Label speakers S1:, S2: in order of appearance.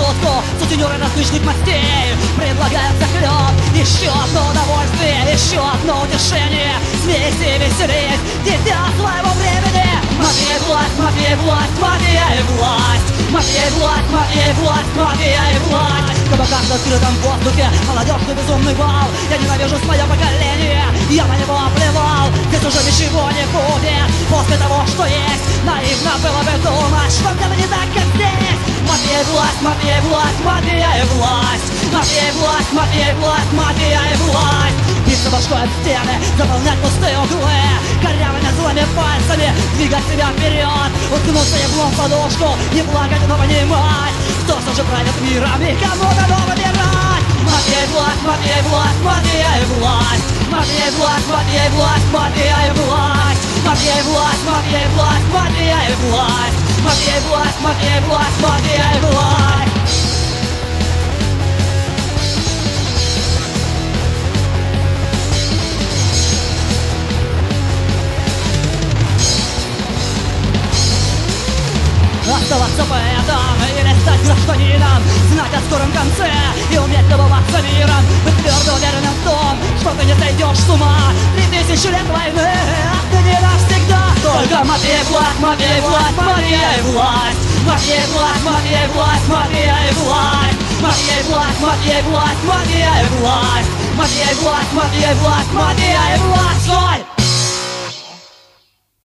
S1: водку, сутенеры различных мастей предлагают захлеб. Еще одно удовольствие, еще одно утешение. Смейся и веселись, дитя своего времени. Мафия и власть, мафия и власть, мафия и власть. Мафия и власть, мафия и власть, мафия и власть. В кабаках на открытом воздухе молодежный безумный вал. Я ненавижу свое поколение, я на него плевал. Здесь уже ничего не будет после того, что есть. Наивно было бы думать, что где-то не так, как здесь. Мафия и власть, мафия и власть, мафия и власть. Мафия и власть, мафия и власть, мафия и власть. Биться башкой об стены, заполнять пустые углы, корявыми злыми пальцами двигать себя вперед. Уткнуться еблом в подушку, не плакать, но понимать, кто все же правит миром и кому дано выбирать. Мафия и власть, мафия и власть, мафия и власть. Мафия и власть, мафия и власть, мафия и власть. Мафия и власть, мафия и власть, мафия и власть. Мафия и власть, мафия и власть, мафия и власть. Оставаться поэтом или стать гражданином, знать о скором конце и уметь любоваться миром. Быть твердо уверенным в том, что ты не сойдешь с ума. 3000 лет войны, а ты не навсегда. Только мафия и власть, мафия и власть, мафия и власть. Мафия и власть, мафия и власть, мафия и власть. Мафия и власть, мафия и власть, мафия и власть. Мафия и власть, мафия и власть, мафия и власть.